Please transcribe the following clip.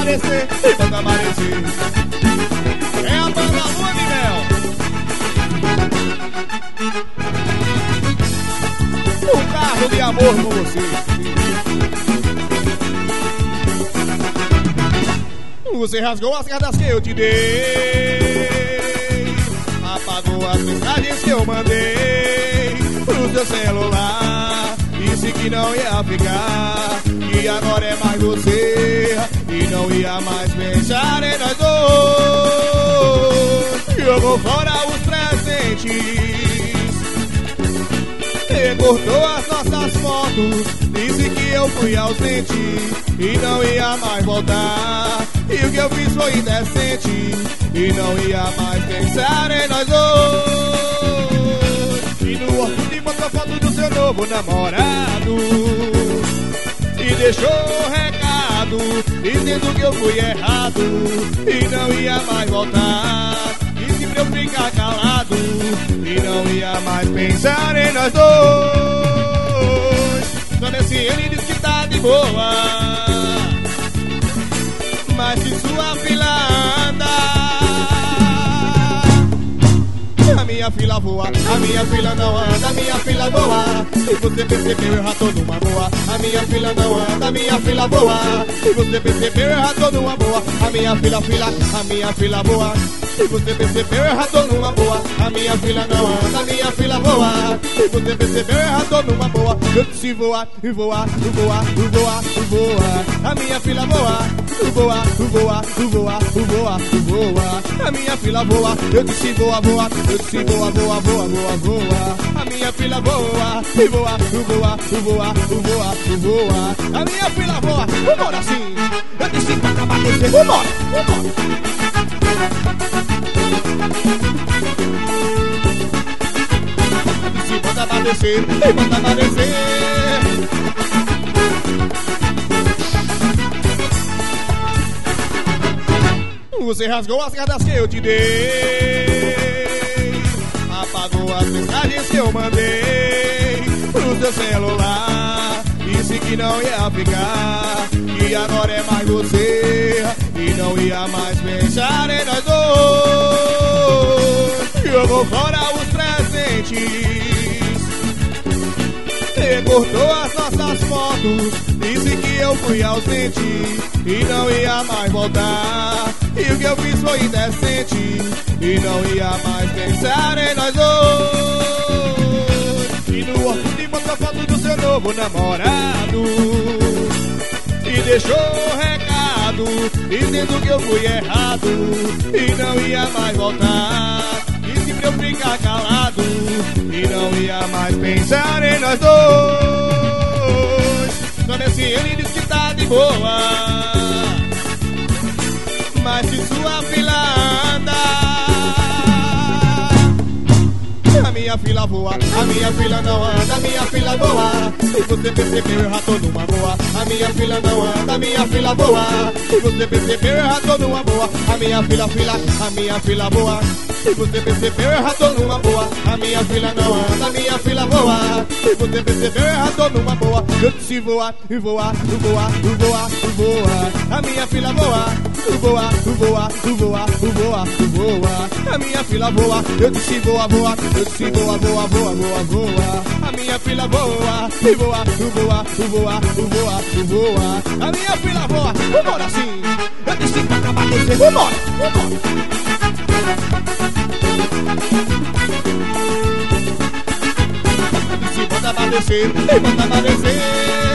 aparecer, e manda aparecer. É a banda Lua de Mel. Um carro de amor com você. Você rasgou as cartas que eu te dei, apagou as mensagens que eu mandei pro seu celular. Disse que não ia ficar, que agora é mais você, e não ia mais pensar em nós dois. Jogou fora os presentes, recortou as nossas fotos, disse que eu fui ausente e não ia mais voltar. E o que eu fiz foi indecente, e não ia mais pensar em nós dois. E no Orkut botou foto do seu novo namorado e deixou um recado dizendo que eu fui errado e não ia mais voltar. Disse pra eu ficar calado e não ia mais pensar em nós dois. Só nesse ele diz que tá de boa, mas se sua fila anda, a minha fila voa, a minha fila não anda, a minha fila voa. Se você percebeu, eu já tô numa boa. A minha fila não anda, a minha fila voa. Se você percebeu, eu já tô numa boa. A minha fila, a minha fila voa. Se você percebeu, eu já tô numa boa. A minha fila não anda, a minha fila voa. Se você percebeu, eu já tô numa boa. Eu disse voa, e voa, e voa, e voa, e voa. A minha fila voa, e voa, e voa, e voa, e voa, e voa. A minha fila voa, eu disse voa, voa. Eu disse voa, voa, voa, voa, voa. A minha fila voa, e voa, e voa, e voa, e voa, e voa. A minha fila voa, vambora assim. Eu disse pra acabar com você, vambora, vambora. Se manda aparecer, e manda aparecer. Você rasgou as cartas que eu te dei, apagou as mensagens que eu mandei pro seu celular. Disse que não ia ficar, que agora é mais você, e não ia mais pensar em nós dois. Jogou fora os presentes, recortou as nossas fotos, disse que eu fui ausente e não ia mais voltar. E o que eu fiz foi indecente e não ia mais pensar em nós dois. E no Orkut botou foto do seu novo namorado e deixou um recado dizendo que eu fui errado e não ia mais voltar. Disse pra eu ficar calado e não ia mais pensar em nós dois. Só nesse ele diz que tá de boa, mas se sua fila anda, a minha fila voa, a minha fila não anda, a minha fila voa. Se você percebeu, eu já tô numa boa. A minha fila não anda, a minha fila voa. Se você percebeu, eu já tô numa boa. A minha fila, a minha fila voa. Se você percebeu, eu já tô numa boa. A minha fila não anda, a minha fila voa. Se você percebeu, eu já tô numa boa. Eu disse voa, e voa, e voa, e voa, e voa. A minha fila voa, e voa, e voa, e voa, e voa, e voa. A minha fila voa, eu disse voa, voa. Eu disse voa, voa, voa, voa, voa. A minha fila voa, e voa, e voa, e voa, e voa, e voa. A minha fila voa, vambora assim. Eu disse pra acabar com você, vambora, vambora. Se manda aparecer, e manda aparecer.